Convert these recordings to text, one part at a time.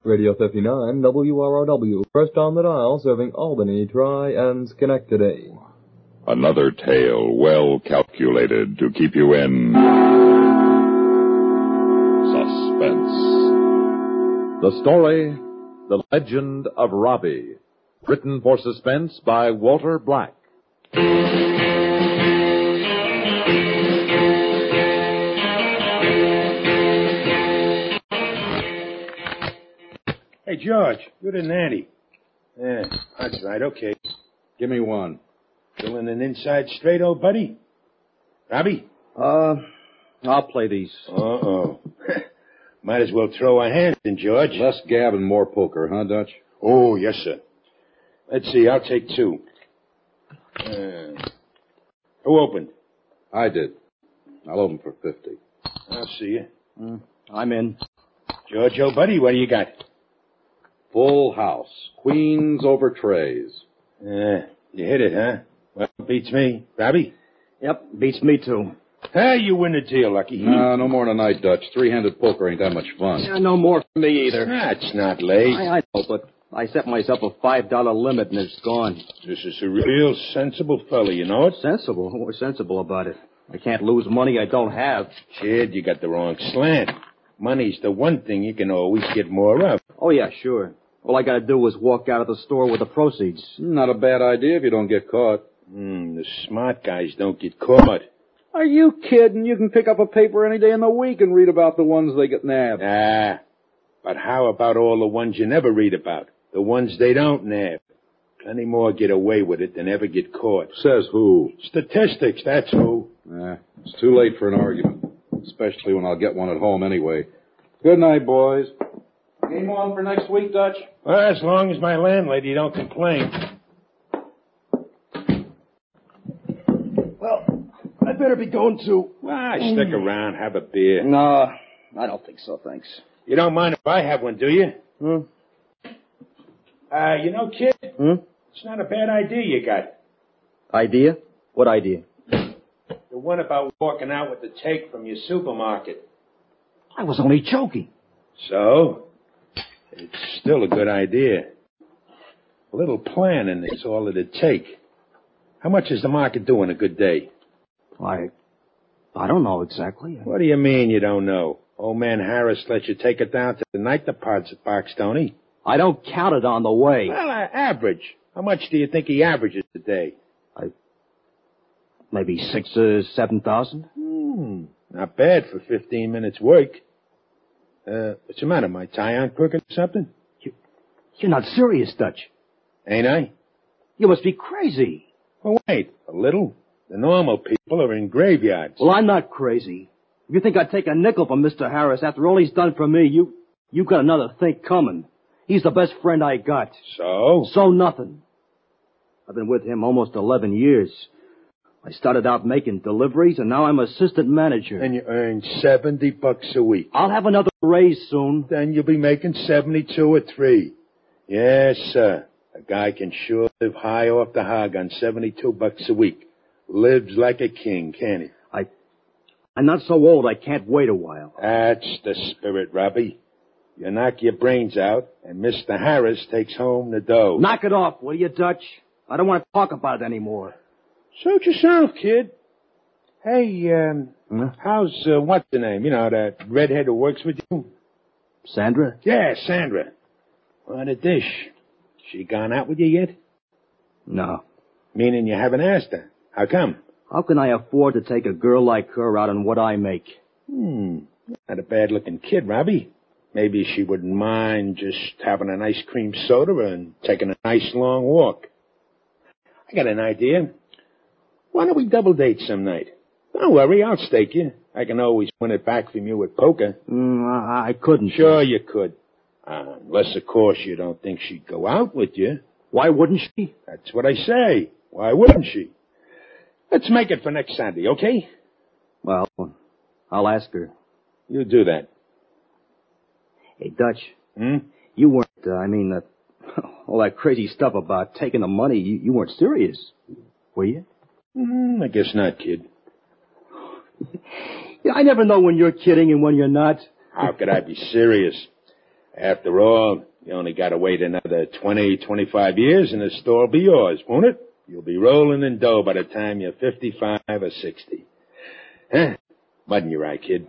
Radio 59, WROW, first on the dial, serving Albany, Tri, and Schenectady. Another tale well calculated to keep you in suspense. The story, The Legend of Robbie, written for suspense by Walter Black. Hey, George, you're the nanny. Yeah, that's right, okay. Give me one. Feeling an inside straight, old buddy? Robbie? I'll play these. Uh-oh. Might as well throw our hands in, George. Less gab and more poker, huh, Dutch? Oh, yes, sir. Let's see, I'll take two. Who opened? I did. I'll open for 50. I'll see you. I'm in. George, old buddy, what do you got? Full house. Queens over trays. You hit it, huh? Well, beats me. Robbie? Yep, beats me too. Hey, you win the deal, Lucky. No more tonight, Dutch. Three-handed poker ain't that much fun. Yeah, no more for me either. That's not late. I know, but I set myself a $5 limit and it's gone. This is a real sensible fella, you know it? Sensible? What's sensible about it? I can't lose money I don't have. Kid, you got the wrong slant. Money's the one thing you can always get more of. Oh, yeah, sure. All I gotta do is walk out of the store with the proceeds. Not a bad idea if you don't get caught. The smart guys don't get caught. Are you kidding? You can pick up a paper any day in the week and read about the ones they get nabbed. But how about all the ones you never read about? The ones they don't nab. Plenty more get away with it than ever get caught. Says who? Statistics, that's who. It's too late for an argument. Especially when I'll get one at home anyway. Good night, boys. Game on for next week, Dutch? Well, as long as my landlady don't complain. Well, I better be going to... Stick around, have a beer. No, I don't think so, thanks. You don't mind if I have one, do you? You know, kid, it's not a bad idea you got. Idea? What idea? The one about walking out with the take from your supermarket. I was only joking. So? It's still a good idea. A little planning is all it'd take. How much is the market doing a good day? I don't know exactly. What do you mean you don't know? Old man Harris let you take it down to the night deposit box, don't he? I don't count it on the way. Well, average. How much do you think he averages a day? Maybe 6,000 or 7,000. Not bad for 15 minutes work. What's the matter? My tie on crooked or something? You're not serious, Dutch. Ain't I? You must be crazy. Well, wait, a little. The normal people are in graveyards. Well, I'm not crazy. If you think I'd take a nickel from Mr. Harris after all he's done for me, you got another think coming. He's the best friend I got. So? So nothing. I've been with him almost 11 years. I started out making deliveries, and now I'm assistant manager. And you earn $70 a week. I'll have another raise soon. Then you'll be making 72 or 3. Yes, sir. A guy can sure live high off the hog on $72 a week. Lives like a king, can't he? I'm not so old I can't wait a while. That's the spirit, Robbie. You knock your brains out, and Mr. Harris takes home the dough. Knock it off, will you, Dutch? I don't want to talk about it anymore. Suit yourself, kid. Hey, how's, what's the name? You know, that redhead who works with you? Sandra? Yeah, Sandra. What a dish. She gone out with you yet? No. Meaning you haven't asked her. How come? How can I afford to take a girl like her out on what I make? Not a bad-looking kid, Robbie. Maybe she wouldn't mind just having an ice cream soda and taking a nice long walk. I got an idea. Why don't we double date some night? Don't worry, I'll stake you. I can always win it back from you with poker. I couldn't. Sure you could. Unless, of course, you don't think she'd go out with you. Why wouldn't she? That's what I say. Why wouldn't she? Let's make it for next Sunday, okay? Well, I'll ask her. You do that. Hey, Dutch. You weren't, all that crazy stuff about taking the money, you weren't serious, were you? I guess not, kid. I never know when you're kidding and when you're not. How could I be serious? After all, you only got to wait another 20, 25 years and the store will be yours, won't it? You'll be rolling in dough by the time you're 55 or 60. Huh? Mud in your eye, kid.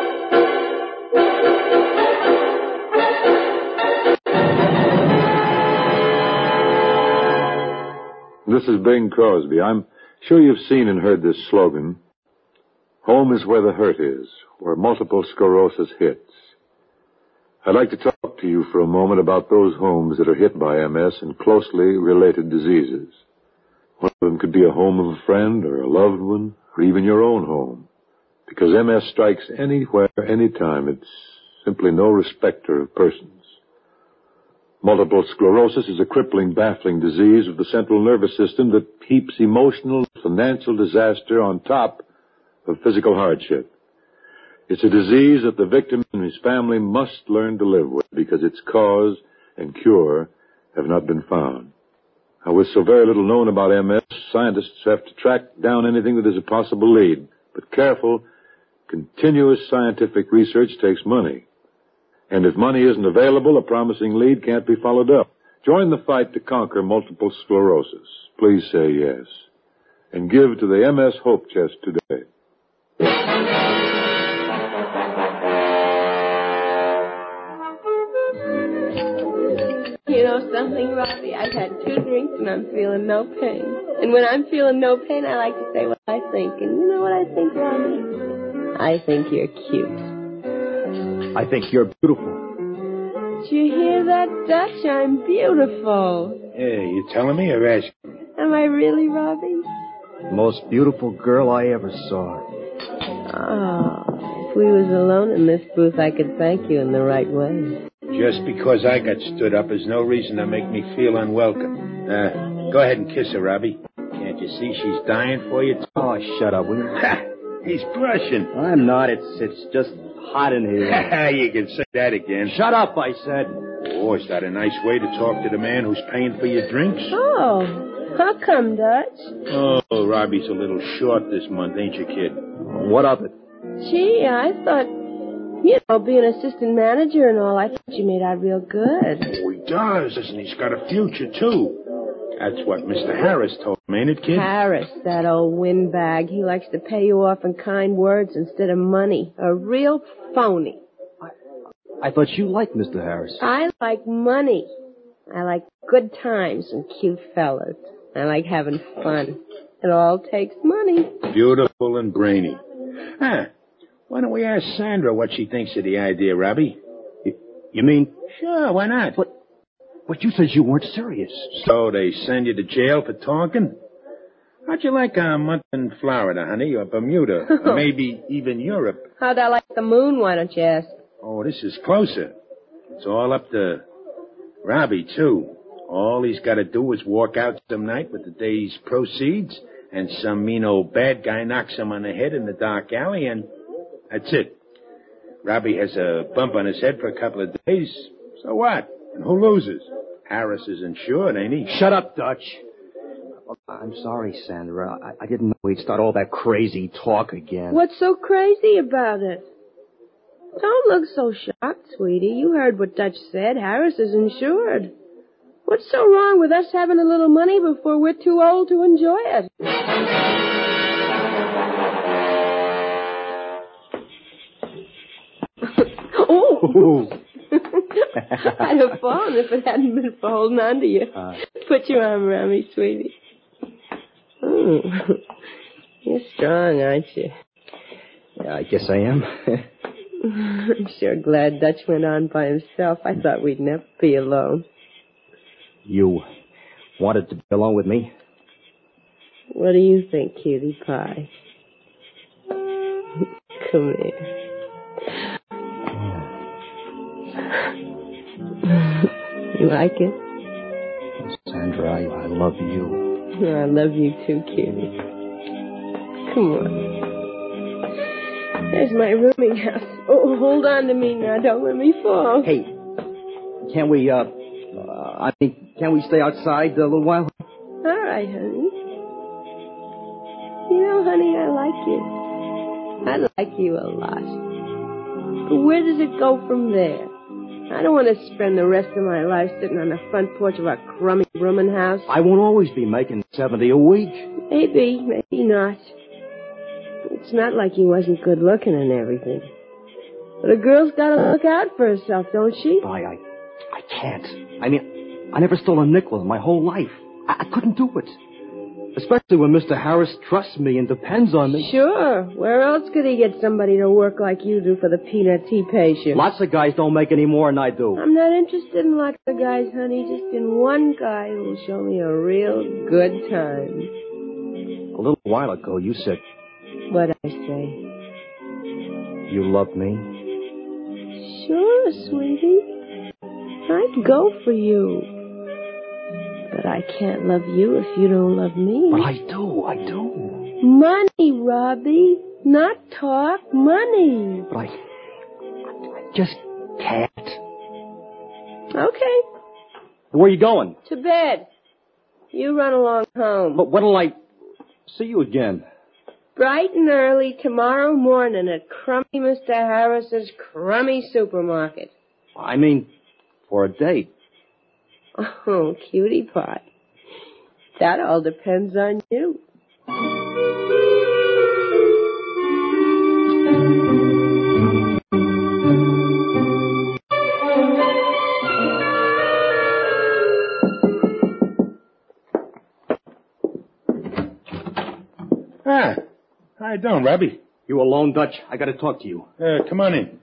This is Bing Crosby. I'm sure you've seen and heard this slogan. Home is where the hurt is, where multiple sclerosis hits. I'd like to talk to you for a moment about those homes that are hit by MS and closely related diseases. One of them could be a home of a friend or a loved one or even your own home. Because MS strikes anywhere, anytime. It's simply no respecter of persons. Multiple sclerosis is a crippling, baffling disease of the central nervous system that heaps emotional, financial disaster on top of physical hardship. It's a disease that the victim and his family must learn to live with because its cause and cure have not been found. Now, with so very little known about MS, scientists have to track down anything that is a possible lead. But careful, continuous scientific research takes money. And if money isn't available, a promising lead can't be followed up. Join the fight to conquer multiple sclerosis. Please say yes. And give to the MS Hope Chest today. You know something, Robbie? I've had 2 drinks and I'm feeling no pain. And when I'm feeling no pain, I like to say what I think. And you know what I think, Robbie? I think you're cute. I think you're beautiful. Did you hear that, Dutch? I'm beautiful. Hey, you telling me or asking? Am I really, Robbie? Most beautiful girl I ever saw. Oh, if we was alone in this booth, I could thank you in the right way. Just because I got stood up is no reason to make me feel unwelcome. Go ahead and kiss her, Robbie. Can't you see she's dying for you? Oh, shut up, will you? He's blushing. I'm not. It's just hot in here. You can say that again. Shut up, I said. Oh, is that a nice way to talk to the man who's paying for your drinks? Oh, how come, Dutch? Oh, Robbie's a little short this month, ain't you, kid? What of it? Gee, I thought, being assistant manager and all, I thought you made out real good. Oh, he does, and he's got a future, too. That's what Mr. Harris told me, ain't it, kid? Harris, that old windbag. He likes to pay you off in kind words instead of money. A real phony. I thought you liked Mr. Harris. I like money. I like good times and cute fellas. I like having fun. It all takes money. Beautiful and brainy. Why don't we ask Sandra what she thinks of the idea, Robbie? You mean? Sure, why not? But you said you weren't serious. So they send you to jail for talking? How'd you like a month in Florida, honey, or Bermuda, or maybe even Europe? How'd I like the moon, why don't you ask? Oh, this is closer. It's all up to Robbie, too. All he's got to do is walk out some night with the day's proceeds, and some mean old bad guy knocks him on the head in the dark alley, and that's it. Robbie has a bump on his head for a couple of days. So what? And who loses? Harris is insured, ain't he? Shut up, Dutch. I'm sorry, Sandra. I didn't know we'd start all that crazy talk again. What's so crazy about it? Don't look so shocked, sweetie. You heard what Dutch said. Harris is insured. What's so wrong with us having a little money before we're too old to enjoy it? Oh! I'd have fallen if it hadn't been for holding on to you. Put your arm around me, sweetie. Oh. You're strong, aren't you? Yeah, I guess I am. I'm sure glad Dutch went on by himself. I thought we'd never be alone. You wanted to be alone with me? What do you think, cutie pie? Come here. You like it? Sandra, I love you. I love you too, cutie. Come on. There's my rooming house. Oh, hold on to me now. Don't let me fall. Hey, can we, can we stay outside a little while? All right, honey. You know, honey, I like you. I like you a lot. But where does it go from there? I don't want to spend the rest of my life sitting on the front porch of a crummy rooming house. I won't always be making $70 a week. Maybe, maybe not. It's not like he wasn't good looking and everything. But a girl's got to look out for herself, don't she? I can't. I mean, I never stole a nickel in my whole life. I couldn't do it. Especially when Mr. Harris trusts me and depends on me. Sure. Where else could he get somebody to work like you do for the peanuts he pays you? Lots of guys don't make any more than I do. I'm not interested in lots of guys, honey. Just in one guy who'll show me a real good time. A little while ago, you said... What'd I say? You love me? Sure, sweetie. I'd go for you. But I can't love you if you don't love me. But I do. Money, Robbie. Not talk. Money. But I just can't. Okay. Where are you going? To bed. You run along home. But when'll I see you again? Bright and early tomorrow morning at crummy Mr. Harris's crummy supermarket. I mean, for a date. Oh, cutie pie. That all depends on you. How you doing, Robbie? You alone, Dutch? I gotta talk to you. Come on in.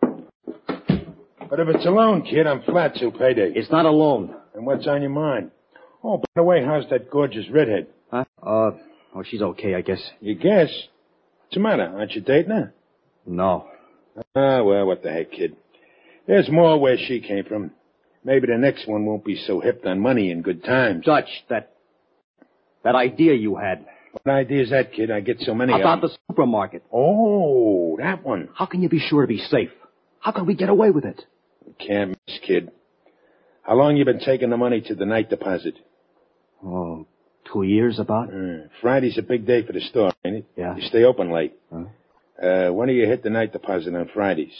But if it's a loan, kid, I'm flat till payday. It's not a loan. And what's on your mind? Oh, by the way, how's that gorgeous redhead? Huh? Oh, she's okay, I guess. You guess? What's the matter? Aren't you dating her? No. Well, what the heck, kid? There's more where she came from. Maybe the next one won't be so hipped on money and good times. Dutch, that idea you had. What idea is that, kid? I get so many About of them. the supermarket. Oh, that one. How can you be sure to be safe? How can we get away with it? Can't miss, kid. How long you been taking the money to the night deposit? Oh, 2 years about. Friday's a big day for the store, ain't it? Yeah. You stay open late. Huh? When do you hit the night deposit on Fridays?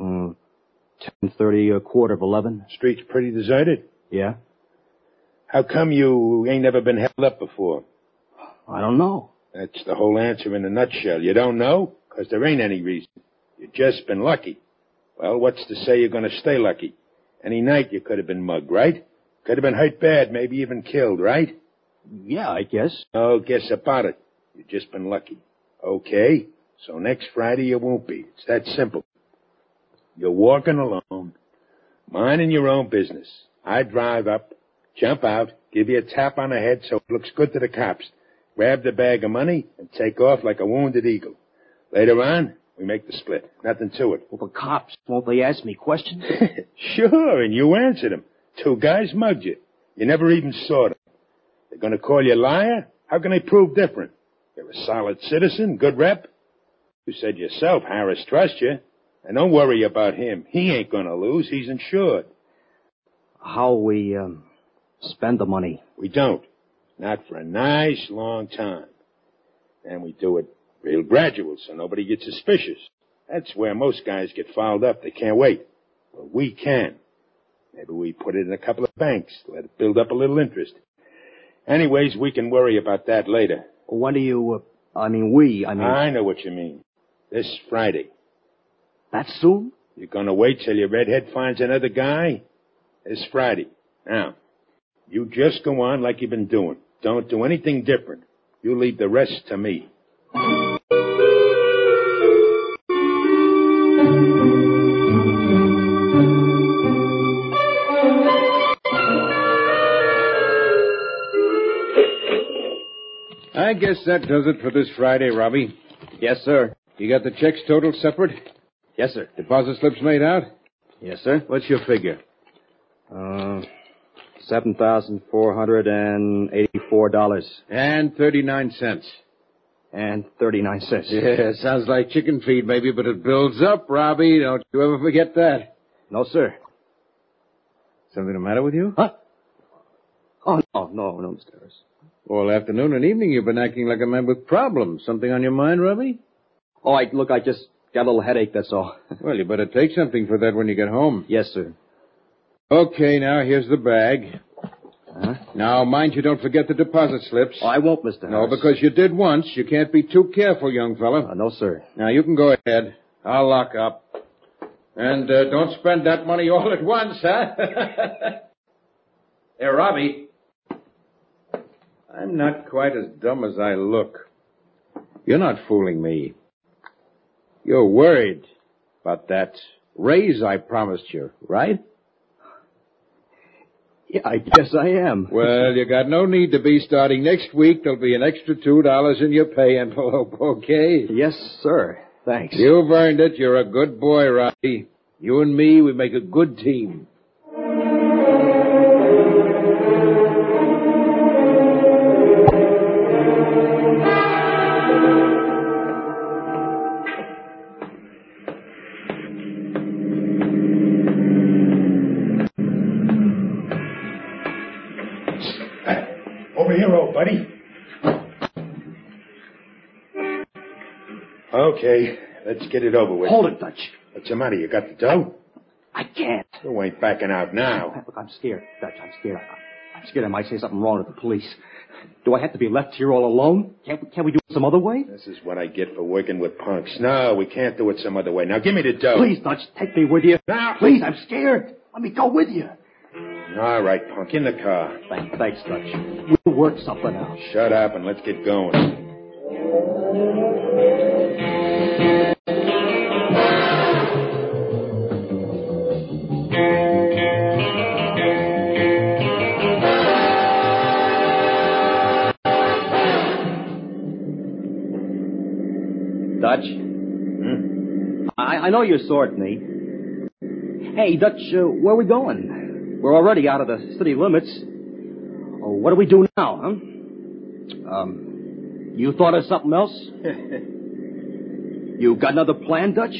10:30, 11:15. Street's pretty deserted? Yeah. How come you ain't never been held up before? I don't know. That's the whole answer in a nutshell. You don't know? Because there ain't any reason. You've just been lucky. Well, what's to say you're going to stay lucky? Any night you could have been mugged, right? Could have been hurt bad, maybe even killed, right? Yeah, I guess. Oh, guess about it. You've just been lucky. Okay, so next Friday you won't be. It's that simple. You're walking alone, minding your own business. I drive up, jump out, give you a tap on the head so it looks good to the cops, grab the bag of money, and take off like a wounded eagle. Later on, we make the split. Nothing to it. Well, the cops, won't they ask me questions? Sure, and you answer them. 2 guys mugged you. You never even saw them. They're going to call you a liar? How can they prove different? You're a solid citizen, good rep. You said yourself Harris trusts you. And don't worry about him. He ain't going to lose. He's insured. How we spend the money? We don't. Not for a nice long time. And we do it real gradual so nobody gets suspicious. That's where most guys get fouled up. They can't wait. But we can. Maybe we put it in a couple of banks, let it build up a little interest. Anyways, we can worry about that later. When do you, I know what you mean. This Friday. That soon? You're going to wait till your redhead finds another guy? This Friday. Now, you just go on like you've been doing. Don't do anything different. You leave the rest to me. I guess that does it for this Friday, Robbie. Yes, sir. You got the checks totaled separate? Yes, sir. Deposit slips made out? Yes, sir. What's your figure? $7,484. And 39 cents. And 39 cents. Yeah, sounds like chicken feed maybe, but it builds up, Robbie. Don't you ever forget that. No, sir. Something the matter with you? Huh? Oh, no, Mr. Harris. All afternoon and evening you've been acting like a man with problems. Something on your mind, Robbie? Oh, I just got a little headache, that's all. Well, you better take something for that when you get home. Yes, sir. Okay, now, here's the bag. Huh? Now, mind you don't forget the deposit slips. Oh, I won't, Mr. No, Harris. because you did once. You can't be too careful, young fella. No, sir. Now, you can go ahead. I'll lock up. And don't spend that money all at once, huh? Hey, Robbie. I'm not quite as dumb as I look. You're not fooling me. You're worried about that raise I promised you, right? Yeah, I guess I am. Well, you got no need to be. Starting next week, there'll be an extra $2 in your pay envelope, okay? Yes, sir. Thanks. You've earned it. You're a good boy, Robbie. You and me, we make a good team. Over here, old buddy. Okay, let's get it over with. Hold it, Dutch. What's the matter? You got the dough? I can't. You ain't backing out now. Look, I'm scared, Dutch. I'm scared. I'm scared I might say something wrong to the police. Do I have to be left here all alone? Can't we do it some other way? This is what I get for working with punks. No, we can't do it some other way. Now, give me the dough. Please, Dutch, take me with you. Now. Please, I'm scared. Let me go with you. All right, punk, in the car. Thanks, Dutch. We'll work something out. Shut up and let's get going. Dutch? I know you're sore at me. Hey, Dutch, where are we going? We're already out of the city limits. Oh, what do we do now, huh? You thought of something else? You got another plan, Dutch?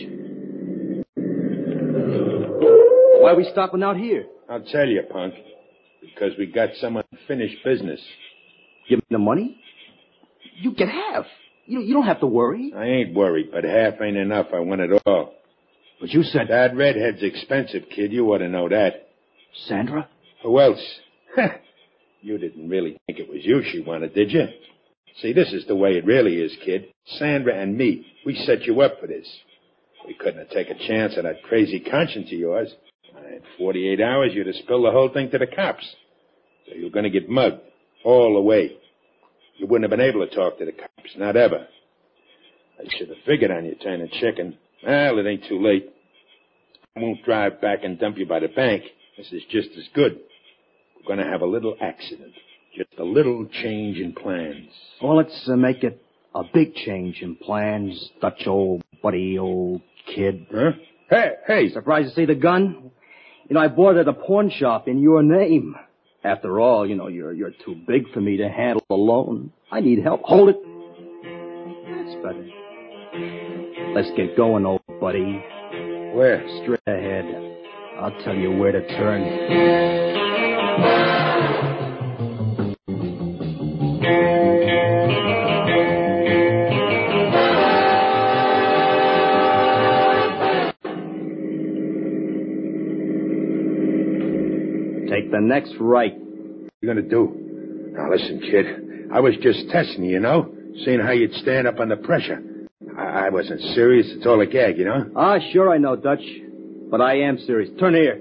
Why are we stopping out here? I'll tell you, punk. Because we got some unfinished business. Give me the money? You get half. You don't have to worry. I ain't worried, but half ain't enough. I want it all. But you said... That redhead's expensive, kid. You ought to know that. Sandra? Who else? You didn't really think it was you she wanted, did you? See, this is the way it really is, kid. Sandra and me, we set you up for this. We couldn't have taken a chance on that crazy conscience of yours. In 48 hours, you'd have spilled the whole thing to the cops. So you're going to get mugged all the way. You wouldn't have been able to talk to the cops, not ever. I should have figured on you turning chicken. Well, it ain't too late. I won't drive back and dump you by the bank. This is just as good. We're going to have a little accident. Just a little change in plans. Well, let's make it a big change in plans, Dutch, old buddy, old kid. Huh? Hey. Surprised to see the gun? I bought it at a pawn shop in your name. After all, you're too big for me to handle alone. I need help. Hold it. That's better. Let's get going, old buddy. Where? Straight ahead. I'll tell you where to turn. Take the next right. What are you going to do? Now, listen, kid. I was just testing you, seeing how you'd stand up under pressure. I wasn't serious. It's all a gag, Sure I know, Dutch. But I am serious. Turn here.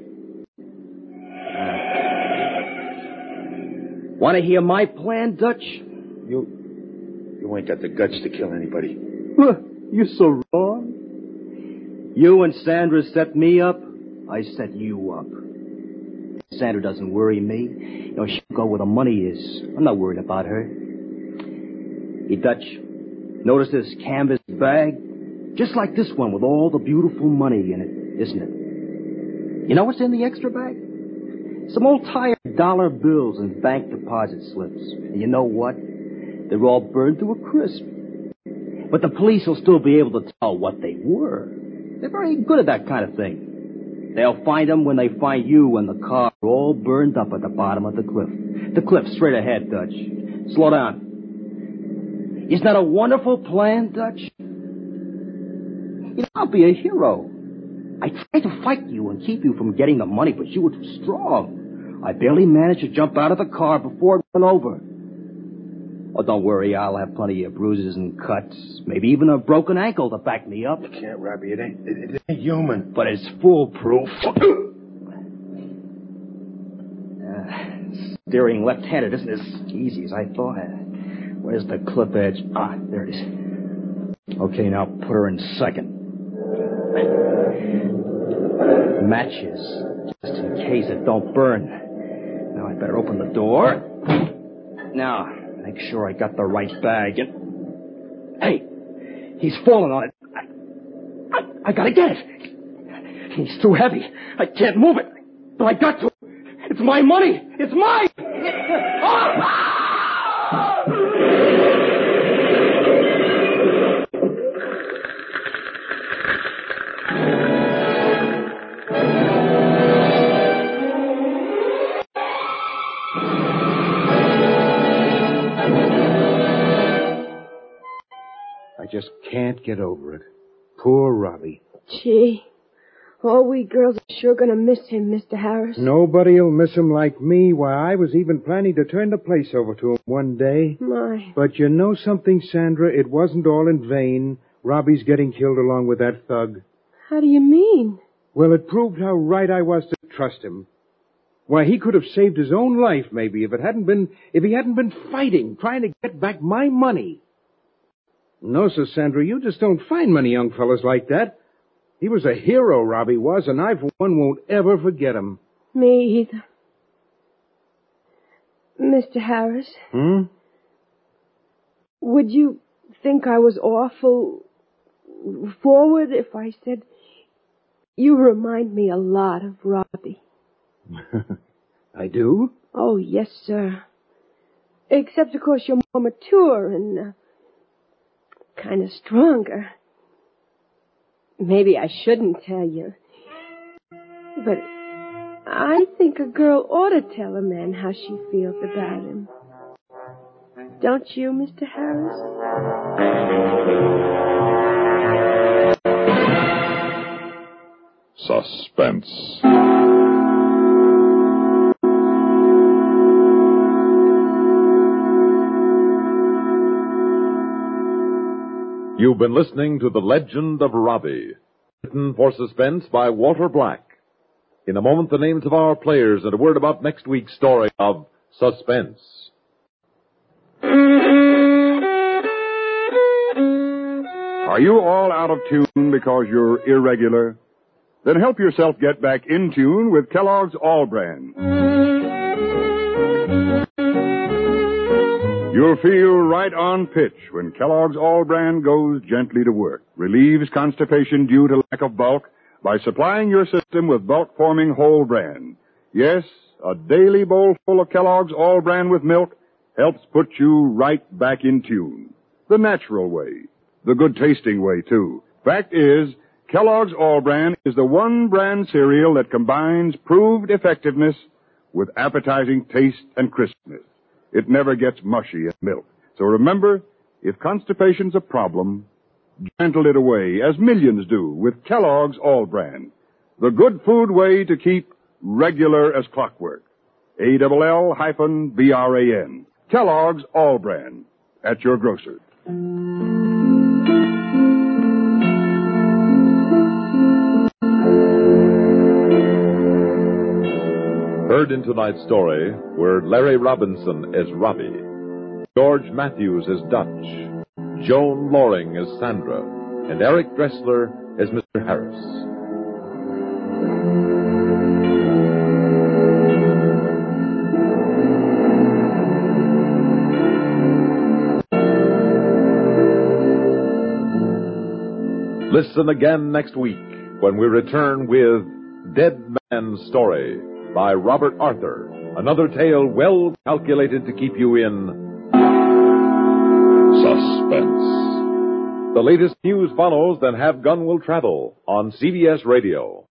Want to hear my plan, Dutch? You ain't got the guts to kill anybody. You're so wrong. You and Sandra set me up. I set you up. Sandra doesn't worry me. She'll go where the money is. I'm not worried about her. Hey, Dutch, notice this canvas bag? Just like this one with all the beautiful money in it, isn't it? You know what's in the extra bag? Some old tired dollar bills and bank deposit slips. And you know what? They're all burned to a crisp. But the police will still be able to tell what they were. They're very good at that kind of thing. They'll find them when they find you and the car all burned up at the bottom of the cliff. The cliff straight ahead, Dutch. Slow down. Isn't that a wonderful plan, Dutch? I'll be a hero. I tried to fight you and keep you from getting the money, but you were too strong. I barely managed to jump out of the car before it went over. Oh, don't worry, I'll have plenty of bruises and cuts, maybe even a broken ankle to back me up. You can't, Robbie. It ain't human. But it's foolproof. Steering left-handed isn't as easy as I thought. Where's the clip edge? Ah, there it is. Okay, now put her in second. Matches, just in case it don't burn. Now I better open the door. Now, make sure I got the right bag. And hey, he's falling on it. I gotta get it. He's too heavy. I can't move it. But I got to. It's my money. It's mine. I just can't get over it. Poor Robbie. Gee, all we girls are sure going to miss him, Mr. Harris. Nobody'll miss him like me. Why, I was even planning to turn the place over to him one day. My. But you know something, Sandra? It wasn't all in vain. Robbie's getting killed along with that thug. How do you mean? Well, it proved how right I was to trust him. Why, he could have saved his own life, maybe, if he hadn't been fighting, trying to get back my money. No, Sir Sandra, you just don't find many young fellas like that. He was a hero, Robbie was, and I, for one, won't ever forget him. Me either. Mr. Harris? Would you think I was awful forward if I said you remind me a lot of Robbie? I do? Oh, yes, sir. Except, of course, you're more mature and kind of stronger. Maybe I shouldn't tell you. But I think a girl ought to tell a man how she feels about him. Don't you, Mr. Harris? Suspense. You've been listening to The Legend of Robbie, written for suspense by Walter Black. In a moment, the names of our players and a word about next week's story of Suspense. Are you all out of tune because you're irregular? Then help yourself get back in tune with Kellogg's All Brand. You'll feel right on pitch when Kellogg's All Brand goes gently to work, relieves constipation due to lack of bulk by supplying your system with bulk-forming whole bran. Yes, a daily bowl full of Kellogg's All Brand with milk helps put you right back in tune. The natural way. The good-tasting way, too. Fact is, Kellogg's All Brand is the one brand cereal that combines proved effectiveness with appetizing taste and crispness. It never gets mushy in milk. So remember, if constipation's a problem, gentle it away, as millions do, with Kellogg's All Brand. The good food way to keep regular as clockwork. ALL-BRAN. Kellogg's All Brand. At your grocer. Heard in tonight's story were Larry Robinson as Robbie, George Matthews as Dutch, Joan Loring as Sandra, and Eric Dressler as Mr. Harris. Listen again next week when we return with Dead Man's Story by Robert Arthur, another tale well calculated to keep you in suspense. The latest news follows, then Have Gun Will Travel on CBS Radio.